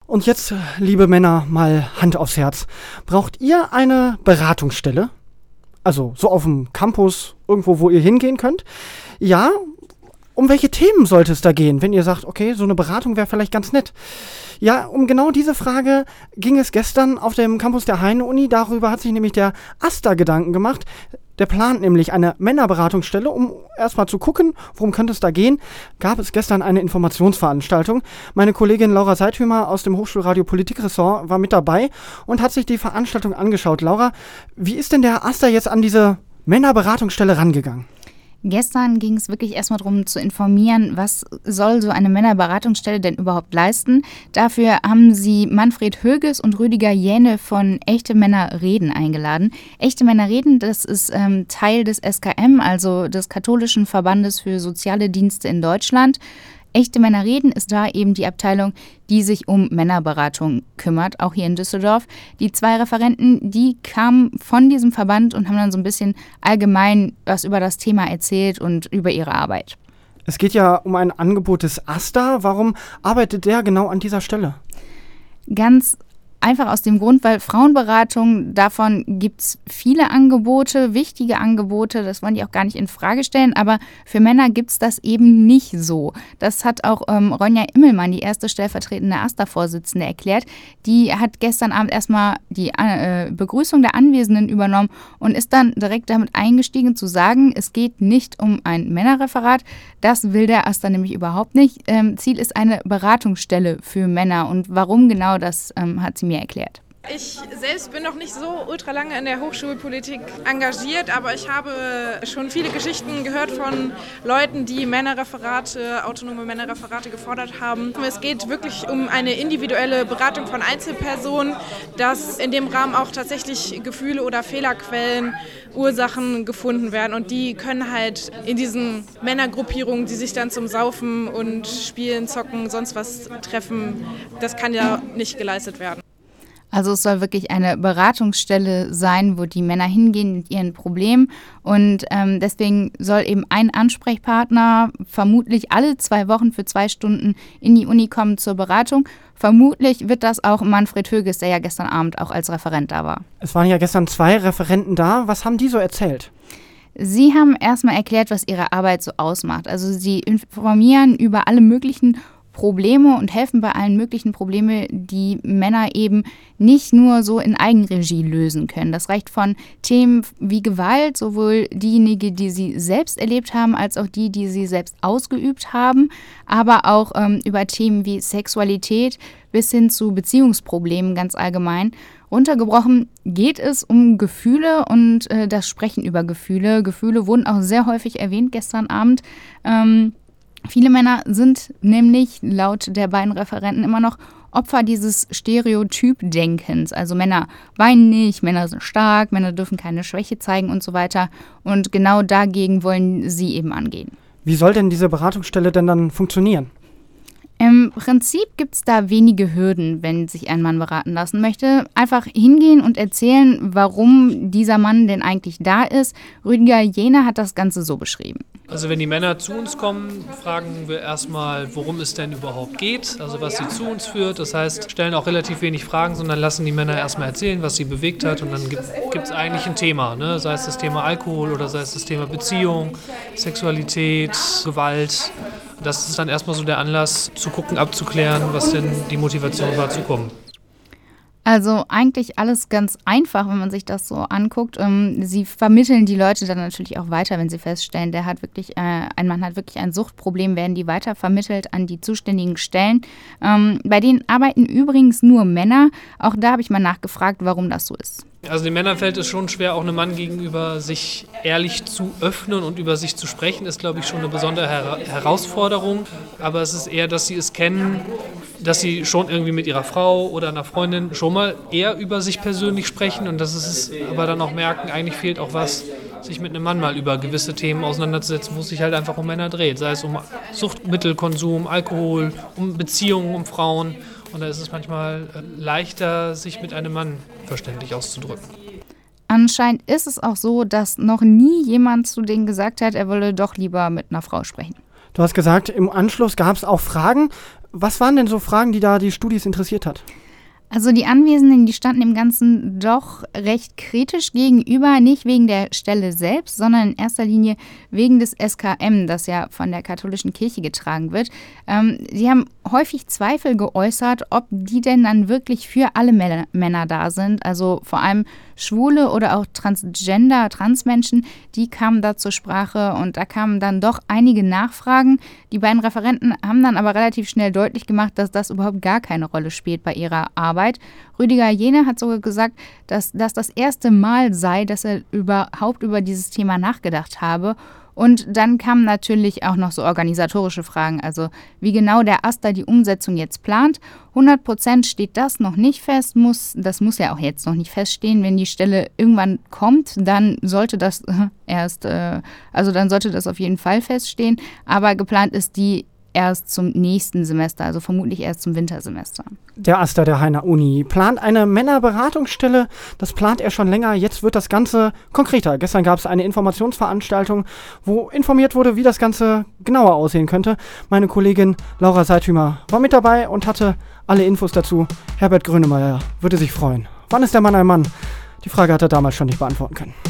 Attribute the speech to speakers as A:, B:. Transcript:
A: Und jetzt, liebe Männer, mal Hand aufs Herz. Braucht ihr eine Beratungsstelle? Also so auf dem Campus, irgendwo, wo ihr hingehen könnt? Ja? Um welche Themen sollte es da gehen, wenn ihr sagt, okay, so eine Beratung wäre vielleicht ganz nett? Ja, um genau diese Frage ging es gestern auf dem Campus der Heine-Uni. Darüber hat sich nämlich der AStA Gedanken gemacht. Der plant nämlich eine Männerberatungsstelle, um erstmal zu gucken, worum könnte es da gehen. Gab es gestern eine Informationsveranstaltung. Meine Kollegin Laura Seithömer aus dem Hochschulradio Politikressort war mit dabei und hat sich die Veranstaltung angeschaut. Laura, wie ist denn der AStA jetzt an diese Männerberatungsstelle rangegangen?
B: Gestern ging es wirklich erstmal darum zu informieren, was soll so eine Männerberatungsstelle denn überhaupt leisten. Dafür haben sie Manfred Höges und Rüdiger Jähne von Echte Männer reden eingeladen. Echte Männer reden, das ist Teil des SKM, also des Katholischen Verbandes für soziale Dienste in Deutschland. Echte Männer reden ist da eben die Abteilung, die sich um Männerberatung kümmert, auch hier in Düsseldorf. Die 2 Referenten, die kamen von diesem Verband und haben dann so ein bisschen allgemein was über das Thema erzählt und über ihre Arbeit.
A: Es geht ja um ein Angebot des AStA. Warum arbeitet der genau an dieser Stelle?
B: Ganz einfach aus dem Grund, weil Frauenberatung, davon gibt es viele Angebote, wichtige Angebote, das wollen die auch gar nicht in Frage stellen, aber für Männer gibt es das eben nicht so. Das hat auch Ronja Immelmann, die erste stellvertretende AStA-Vorsitzende, erklärt. Die hat gestern Abend erstmal die Begrüßung der Anwesenden übernommen und ist dann direkt damit eingestiegen zu sagen, es geht nicht um ein Männerreferat, das will der AStA nämlich überhaupt nicht. Ziel ist eine Beratungsstelle für Männer und warum genau, das hat sie mir erklärt.
C: Ich selbst bin noch nicht so ultra lange in der Hochschulpolitik engagiert, aber ich habe schon viele Geschichten gehört von Leuten, die Männerreferate, autonome Männerreferate gefordert haben. Es geht wirklich um eine individuelle Beratung von Einzelpersonen, dass in dem Rahmen auch tatsächlich Gefühle oder Fehlerquellen, Ursachen gefunden werden und die können halt in diesen Männergruppierungen, die sich dann zum Saufen und Spielen, Zocken, sonst was treffen, das kann ja nicht geleistet werden.
B: Also es soll wirklich eine Beratungsstelle sein, wo die Männer hingehen mit ihren Problemen und deswegen soll eben ein Ansprechpartner vermutlich alle 2 Wochen für 2 Stunden in die Uni kommen zur Beratung. Vermutlich wird das auch Manfred Höges, der ja gestern Abend auch als Referent da war.
A: Es waren ja gestern 2 Referenten da. Was haben die so erzählt?
B: Sie haben erstmal erklärt, was ihre Arbeit so ausmacht. Also sie informieren über alle möglichen Probleme und helfen bei allen möglichen Problemen, die Männer eben nicht nur so in Eigenregie lösen können. Das reicht von Themen wie Gewalt, sowohl diejenigen, die sie selbst erlebt haben, als auch die, die sie selbst ausgeübt haben, aber auch über Themen wie Sexualität bis hin zu Beziehungsproblemen ganz allgemein. Runtergebrochen geht es um Gefühle und das Sprechen über Gefühle. Gefühle wurden auch sehr häufig erwähnt gestern Abend. Viele Männer sind nämlich laut der beiden Referenten immer noch Opfer dieses Stereotypdenkens. Also Männer weinen nicht, Männer sind stark, Männer dürfen keine Schwäche zeigen und so weiter. Und genau dagegen wollen sie eben angehen.
A: Wie soll denn diese Beratungsstelle denn dann funktionieren?
B: Im Prinzip gibt es da wenige Hürden, wenn sich ein Mann beraten lassen möchte. Einfach hingehen und erzählen, warum dieser Mann denn eigentlich da ist. Rüdiger Jähne hat das Ganze so beschrieben.
D: Also wenn die Männer zu uns kommen, fragen wir erstmal, worum es denn überhaupt geht, also was sie zu uns führt. Das heißt, stellen auch relativ wenig Fragen, sondern lassen die Männer erstmal erzählen, was sie bewegt hat. Und dann gibt es eigentlich ein Thema, ne? Sei es das Thema Alkohol oder sei es das Thema Beziehung, Sexualität, Gewalt. Das ist dann erstmal so der Anlass, zu gucken, abzuklären, was denn die Motivation war, zu kommen.
B: Also eigentlich alles ganz einfach, wenn man sich das so anguckt. Sie vermitteln die Leute dann natürlich auch weiter, wenn sie feststellen, ein Mann hat wirklich ein Suchtproblem, werden die weiter vermittelt an die zuständigen Stellen. Bei denen arbeiten übrigens nur Männer. Auch da habe ich mal nachgefragt, warum das so ist.
D: Also den Männern fällt es schon schwer, auch einem Mann gegenüber sich ehrlich zu öffnen und über sich zu sprechen, ist, glaube ich, schon eine besondere Herausforderung. Aber es ist eher, dass sie es kennen, dass sie schon irgendwie mit ihrer Frau oder einer Freundin schon mal eher über sich persönlich sprechen und dass es aber dann auch merken, eigentlich fehlt auch was, sich mit einem Mann mal über gewisse Themen auseinanderzusetzen, wo es sich halt einfach um Männer dreht. Sei es um Suchtmittelkonsum, Alkohol, um Beziehungen, um Frauen. Und da ist es manchmal leichter, sich mit einem Mann verständlich auszudrücken.
B: Anscheinend ist es auch so, dass noch nie jemand zu denen gesagt hat, er wolle doch lieber mit einer Frau sprechen.
A: Du hast gesagt, im Anschluss gab es auch Fragen. Was waren denn so Fragen, die da die Studis interessiert hat?
B: Also die Anwesenden, die standen dem Ganzen doch recht kritisch gegenüber, nicht wegen der Stelle selbst, sondern in erster Linie wegen des SKM, das ja von der katholischen Kirche getragen wird. Sie haben häufig Zweifel geäußert, ob die denn dann wirklich für alle Männer da sind, also vor allem Schwule oder auch Transmenschen, die kamen da zur Sprache und da kamen dann doch einige Nachfragen. Die beiden Referenten haben dann aber relativ schnell deutlich gemacht, dass das überhaupt gar keine Rolle spielt bei ihrer Arbeit. Rüdiger Jene hat sogar gesagt, dass das erste Mal sei, dass er überhaupt über dieses Thema nachgedacht habe. Und dann kamen natürlich auch noch so organisatorische Fragen, also wie genau der AStA die Umsetzung jetzt plant. 100% steht das noch nicht fest, das muss ja auch jetzt noch nicht feststehen. Wenn die Stelle irgendwann kommt, dann sollte das dann sollte das auf jeden Fall feststehen. Aber geplant ist die erst zum nächsten Semester, also vermutlich erst zum Wintersemester.
A: Der AStA der Heiner Uni plant eine Männerberatungsstelle. Das plant er schon länger. Jetzt wird das Ganze konkreter. Gestern gab es eine Informationsveranstaltung, wo informiert wurde, wie das Ganze genauer aussehen könnte. Meine Kollegin Laura Seithümer war mit dabei und hatte alle Infos dazu. Herbert Grönemeyer würde sich freuen. Wann ist der Mann ein Mann? Die Frage hat er damals schon nicht beantworten können.